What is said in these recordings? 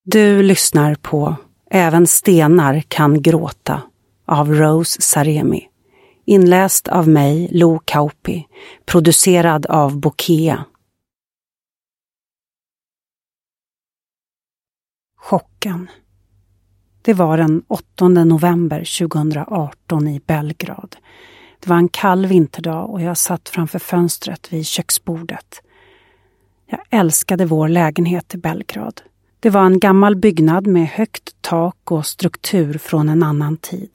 Du lyssnar på Även stenar kan gråta av Rose Saremi. Inläst av mig, Lo Kauppi. Producerad av Bokea. Chocken. Det var den 8 november 2018 i Belgrad. Det var en kall vinterdag och jag satt framför fönstret vid köksbordet. Jag älskade vår lägenhet i Belgrad. Det var en gammal byggnad med högt tak och struktur från en annan tid.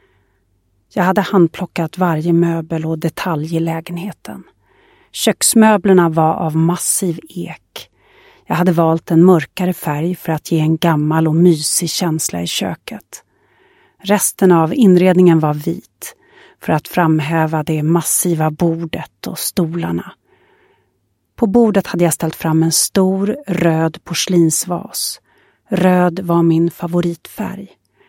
Jag hade handplockat varje möbel och detalj i lägenheten. Köksmöblerna var av massiv ek. Jag hade valt en mörkare färg för att ge en gammal och mysig känsla i köket. Resten av inredningen var vit för att framhäva det massiva bordet och stolarna. På bordet hade jag ställt fram en stor röd porslinsvas. Röd var min favoritfärg.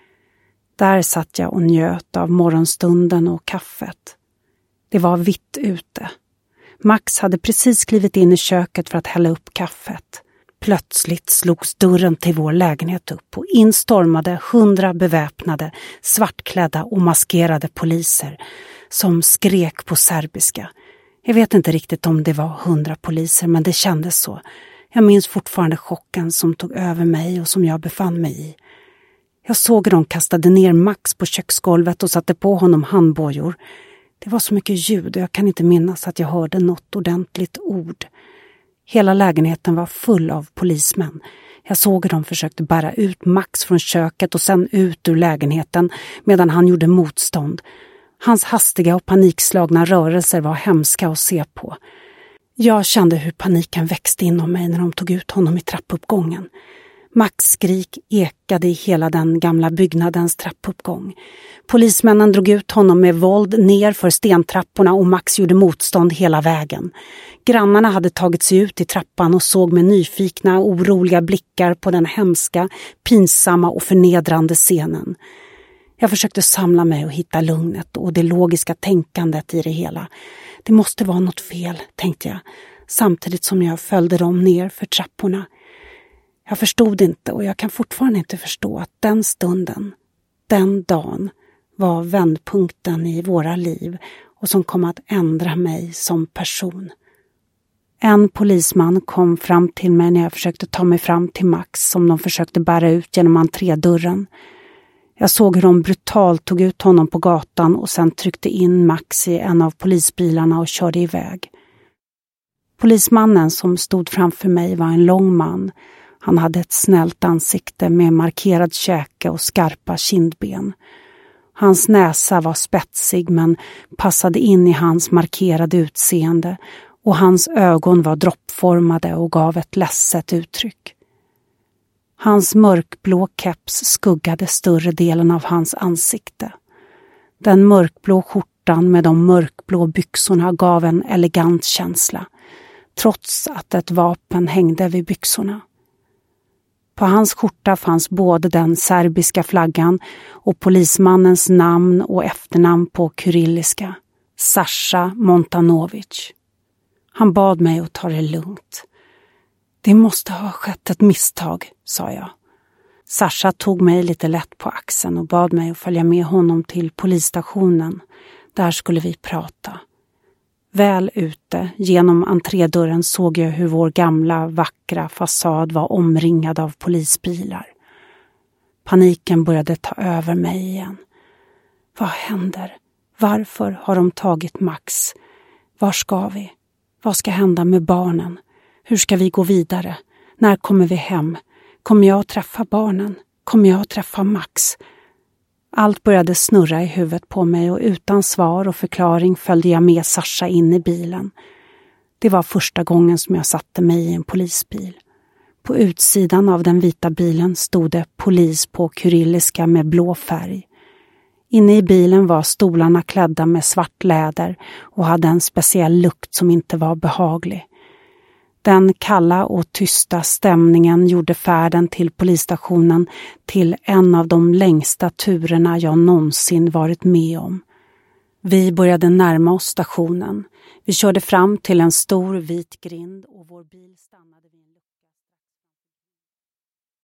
Där satt jag och njöt av morgonstunden och kaffet. Det var vitt ute. Max hade precis klivit in i köket för att hälla upp kaffet. Plötsligt slogs dörren till vår lägenhet upp och instormade 100 beväpnade, svartklädda och maskerade poliser som skrek på serbiska. Jag vet inte riktigt om det var 100 poliser, men det kändes så. Jag minns fortfarande chocken som tog över mig och som jag befann mig i. Jag såg hur de kastade ner Max på köksgolvet och satte på honom handbojor. Det var så mycket ljud och jag kan inte minnas att jag hörde något ordentligt ord. Hela lägenheten var full av polismän. Jag såg hur de försökte bära ut Max från köket och sen ut ur lägenheten medan han gjorde motstånd. Hans hastiga och panikslagna rörelser var hemska att se på. Jag kände hur paniken växte inom mig när de tog ut honom i trappuppgången. Max skrik ekade i hela den gamla byggnadens trappuppgång. Polismännen drog ut honom med våld ner för stentrapporna och Max gjorde motstånd hela vägen. Grannarna hade tagit sig ut i trappan och såg med nyfikna, oroliga blickar på den hemska, pinsamma och förnedrande scenen. Jag försökte samla mig och hitta lugnet och det logiska tänkandet i det hela. Det måste vara något fel, tänkte jag, samtidigt som jag följde dem ner för trapporna. Jag förstod inte och jag kan fortfarande inte förstå att den stunden, den dagen, var vändpunkten i våra liv och som kom att ändra mig som person. En polisman kom fram till mig när jag försökte ta mig fram till Max som de försökte bära ut genom entrédörren. Jag såg hur de brutalt tog ut honom på gatan och sen tryckte in Max i en av polisbilarna och körde iväg. Polismannen som stod framför mig var en lång man. Han hade ett snällt ansikte med markerad käke och skarpa kindben. Hans näsa var spetsig men passade in i hans markerade utseende och hans ögon var droppformade och gav ett ledset uttryck. Hans mörkblå keps skuggade större delen av hans ansikte. Den mörkblå skjortan med de mörkblå byxorna gav en elegant känsla, trots att ett vapen hängde vid byxorna. På hans skjorta fanns både den serbiska flaggan och polismannens namn och efternamn på kyrilliska, Sasha Montanovic. Han bad mig att ta det lugnt. Det måste ha skett ett misstag, sa jag. Sasha tog mig lite lätt på axeln och bad mig att följa med honom till polisstationen. Där skulle vi prata. Väl ute, genom entrédörren såg jag hur vår gamla, vackra fasad var omringad av polisbilar. Paniken började ta över mig igen. Vad händer? Varför har de tagit Max? Var ska vi? Vad ska hända med barnen? Hur ska vi gå vidare? När kommer vi hem? Kommer jag att träffa barnen? Kommer jag att träffa Max? Allt började snurra i huvudet på mig och utan svar och förklaring följde jag med Sasha in i bilen. Det var första gången som jag satte mig i en polisbil. På utsidan av den vita bilen stod det polis på kyrilliska med blå färg. Inne i bilen var stolarna klädda med svart läder och hade en speciell lukt som inte var behaglig. Den kalla och tysta stämningen gjorde färden till polisstationen till en av de längsta turerna jag någonsin varit med om. Vi började närma oss stationen. Vi körde fram till en stor vit grind och vår bil stannade